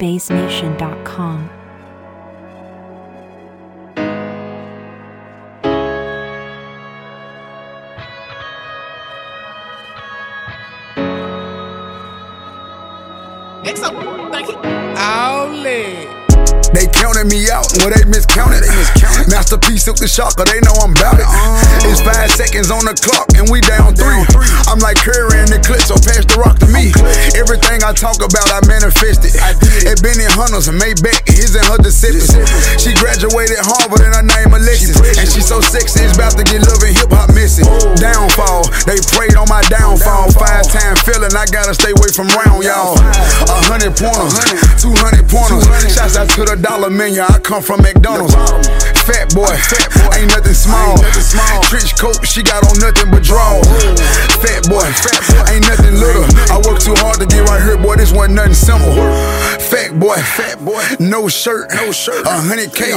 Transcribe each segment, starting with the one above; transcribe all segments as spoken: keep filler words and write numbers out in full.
base nation dot com. They counted me out, well they miscounted. They miscounted. Masterpiece took the shocker, they know I'm bout it. Uh, it's five seconds on the clock and we down three. Down three. I'm like Curry in the clip, so pass the rock to me. Everything I talk about, I manifested. I did. At Benny Hunters and Maybach, his and her Giuseppe. She graduated Harvard and her name Alexis. She and she so sexy, it's about to get love and hip hop missing. Oh. Downfall, they prayed on my downfall. downfall. Five time feeling, I gotta stay away from round y'all. A hundred pointers, two hundred pointers. Shouts out to the dollar menu, I come from McDonald's. Fat boy, fat boy, ain't nothing small. Ain't nothing small. Trench coat, she got on nothing but drawers. Fat boy, fat boy, ain't nothing little. I work too hard to get right here, boy. This wasn't nothing simple. Fat boy, fat boy, no shirt, no shirt. A hundred K,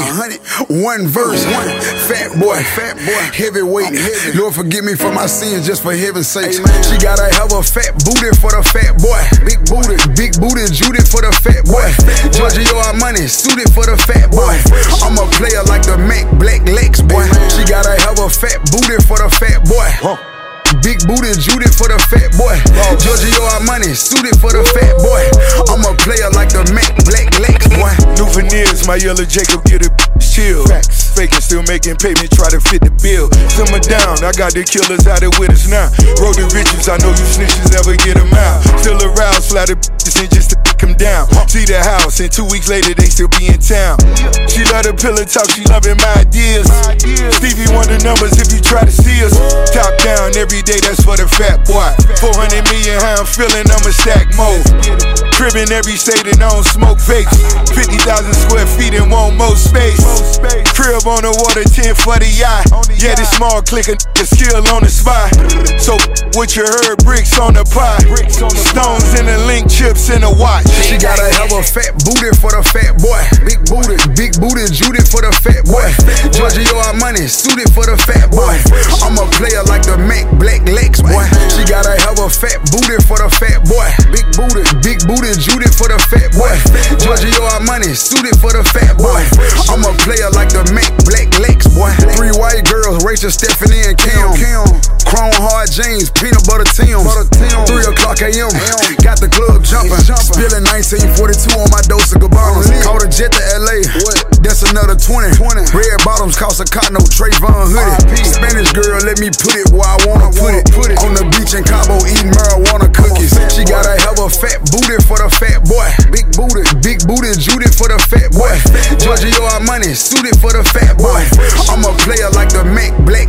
one verse. One. Fat boy, fat boy, heavyweight. Heavy. Lord forgive me for my sins, just for heaven's sake. She gotta have a fat booty for the fat boy. Big booty, big booty, Judy for the fat boy. Giorgio Armani, suited for the fat boy. I'm a player like the Mac Black Lex boy. She gotta have a fat booty for the fat boy. Big booty Judy for the fat boy. Giorgio Armani, suited for the fat boy. I'm a player like the Mac Black Lex boy. New veneers, my yellow Jacob get a chill. Faking, still making payment, try to fit the bill. Simmer down, I got the killers out there with us now. Road to riches, I know you snitches never get them out. Still aroused, flatter bitches and just to pick them down. See the house, and two weeks later they still be in town. She love the pillow talk, she loving my ideas. Stevie Wonder numbers if you try to see us. Top down every day, that's for the fat boy. four hundred million, how I'm feeling, I'm a stack mode. Crib in every state and I don't smoke vapes. fifty thousand square feet and want more space. Crib on the water, ten for the yacht. Yeah, this small click, a skill on the spot. So what you heard, bricks on the pot. Stones in the link, chips in the watch. She gotta have a fat booty for the fat boy. Big booty, big booty, Judy for the fat boy. Giorgio Armani, suited for the fat boy. I'm a player like the Mac Black Lex boy. She gotta have a fat booty for the fat boy. Big booty, big booty, Judy for the fat boy. Giorgio Armani, suited for the fat boy. I'm a player like the Mac Black Lex boy. Three white girls, Rachel, Stephanie, and Kim. Chrome hard jeans, peanut butter Tim. Three o'clock a m Got the club jumping. Spilling nineteen forty-two on my dose of Gabbana. Caught a jet to L A. That's another twenty. Red bottoms cost a cotton, no Trayvon hoodie. Spanish girl, let me put it where I wanna put it. On the beach in Cabo eating marijuana cookies. She gotta have a fat booty for the fat boy. Big booty, big booty, Judy for the fat boy. Giorgio Armani, suited for the fat boy. I'm a player like the Mac Black